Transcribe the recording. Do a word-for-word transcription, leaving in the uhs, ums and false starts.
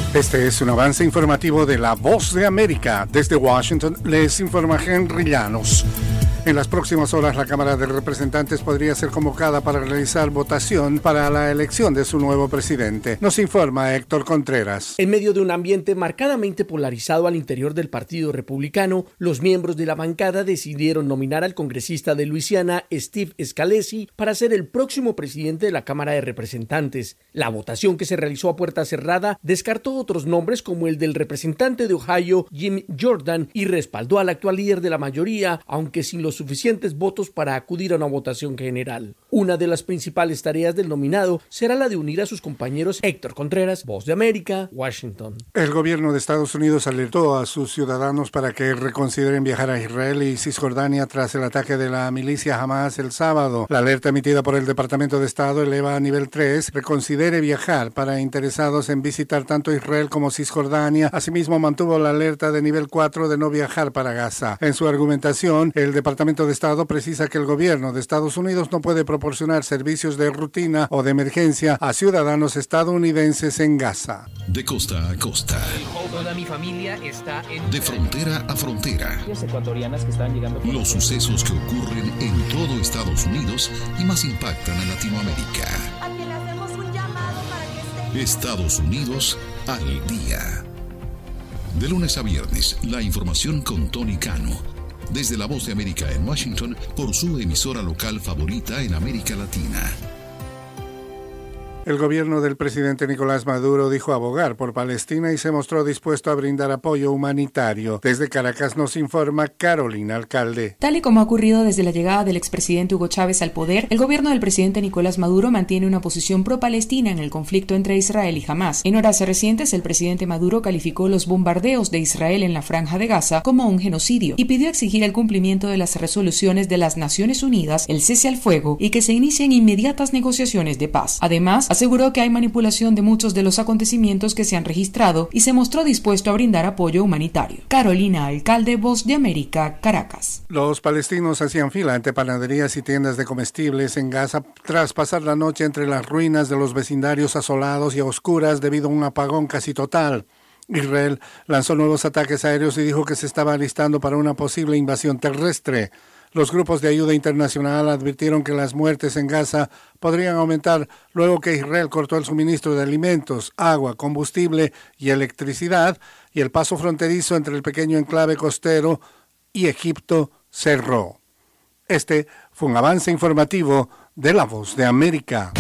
Este es un avance informativo de La Voz de América. Desde Washington les informa Henry Llanos. En las próximas horas, la Cámara de Representantes podría ser convocada para realizar votación para la elección de su nuevo presidente. Nos informa Héctor Contreras. En medio de un ambiente marcadamente polarizado al interior del Partido Republicano, los miembros de la bancada decidieron nominar al congresista de Luisiana, Steve Scalise, para ser el próximo presidente de la Cámara de Representantes. La votación, que se realizó a puerta cerrada, descartó otros nombres como el del representante de Ohio, Jim Jordan, y respaldó al actual líder de la mayoría, aunque sin los suficientes votos para acudir a una votación general. Una de las principales tareas del nominado será la de unir a sus compañeros. Héctor Contreras, Voz de América, Washington. El gobierno de Estados Unidos alertó a sus ciudadanos para que reconsideren viajar a Israel y Cisjordania tras el ataque de la milicia Hamas el sábado. La alerta emitida por el Departamento de Estado eleva a nivel tres, reconsidere viajar para interesados en visitar tanto Israel como Cisjordania. Asimismo, mantuvo la alerta de nivel cuatro de no viajar para Gaza. En su argumentación, el Departamento de Estado precisa que el gobierno de Estados Unidos no puede proporcionar servicios de rutina o de emergencia a ciudadanos estadounidenses en Gaza. De costa a costa. Toda mi familia está en... De frontera a frontera. Ecuatorianas que están llegando... Los sucesos que ocurren en todo Estados Unidos y más impactan a Latinoamérica. A quien le hacemos un llamado para que esté... Estados Unidos al día. De lunes a viernes, la información con Tony Cano. Desde La Voz de América en Washington, por su emisora local favorita en América Latina. El gobierno del presidente Nicolás Maduro dijo abogar por Palestina y se mostró dispuesto a brindar apoyo humanitario. Desde Caracas nos informa Carolina Alcalde. Tal y como ha ocurrido desde la llegada del expresidente Hugo Chávez al poder, el gobierno del presidente Nicolás Maduro mantiene una posición pro-palestina en el conflicto entre Israel y Hamás. En horas recientes, el presidente Maduro calificó los bombardeos de Israel en la Franja de Gaza como un genocidio y pidió exigir el cumplimiento de las resoluciones de las Naciones Unidas, el cese al fuego y que se inicien inmediatas negociaciones de paz. Además, aseguró que hay manipulación de muchos de los acontecimientos que se han registrado y se mostró dispuesto a brindar apoyo humanitario. Carolina Alcalde, Voz de América, Caracas. Los palestinos hacían fila ante panaderías y tiendas de comestibles en Gaza tras pasar la noche entre las ruinas de los vecindarios asolados y a oscuras debido a un apagón casi total. Israel lanzó nuevos ataques aéreos y dijo que se estaba alistando para una posible invasión terrestre. Los grupos de ayuda internacional advirtieron que las muertes en Gaza podrían aumentar luego que Israel cortó el suministro de alimentos, agua, combustible y electricidad, y el paso fronterizo entre el pequeño enclave costero y Egipto cerró. Este fue un avance informativo de La Voz de América.